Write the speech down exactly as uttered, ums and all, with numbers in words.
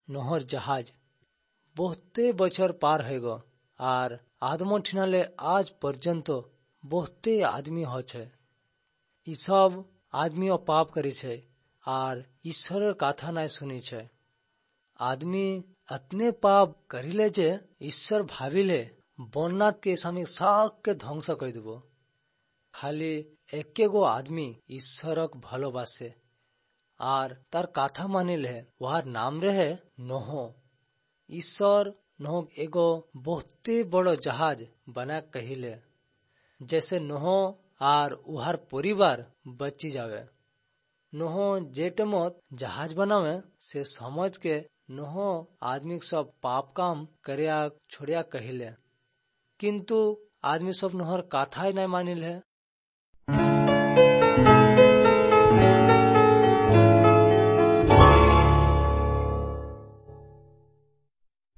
নহর জাহাজ বহুতে বছর পার হয়ে গো আর আদম ঠিনালে আজ পর্যন্ত বহুতে আদমি হচ্ছে। ইসব আদমিও পাপ করেছে আর ঈশ্বরের কথা নাই শুনিছে। আদমি এতনে পাপ করিলে যে ঈশ্বর ভাবিলে বন্যাতকে স্বামী সবকে ধ্বংস করে দেব। খালি একে গো আদমি ঈশ্বরক ভালোবাসে আর তার কথা মানিলে ওহার নাম রেহে নোহ। ঈশ্বর নোহ এগো বহুতে বড় জাহাজ बना कहिले जैसे নোহ আর উহার পরিবার बची जावे। নোহ যে টেমত জাহাজ बनावे से समझ के নোহ आदमी सब पाप काम करिया छोड़िया कहिले, किंतु आदमी सब নোহর কথাই নাই मानिले।